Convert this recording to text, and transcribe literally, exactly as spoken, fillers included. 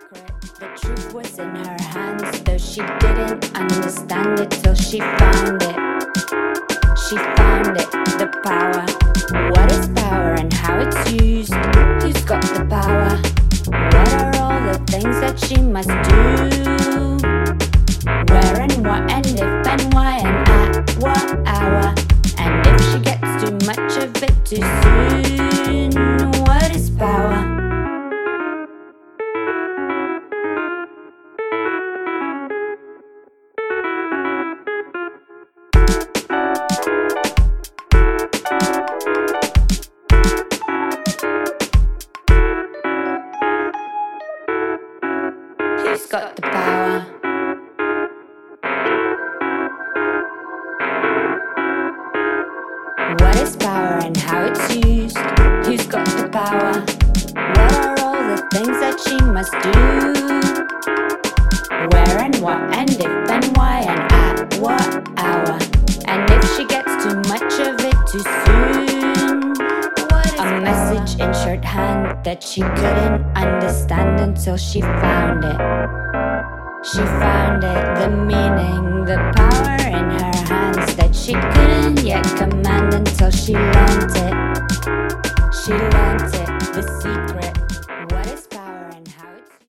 secret. The truth was in her hands, though she didn't understand it till she found it. She found it, the power. What is power and how it's used? Who's got the power? What are all the things that she must do? Where and what and if and why and at what hour? And if she gets too much of it too soon, what is power? Who's got the power? What is power and how it's used? Who's got the power? What are all the things that she must do? Where and what and if and why and at what hour? And if she gets too much of it too soon, what is a message in shorthand that she couldn't understand until she found it. She found it, the meaning, the power in her hands that she couldn't yet command until she learnt it. She learnt it, the secret.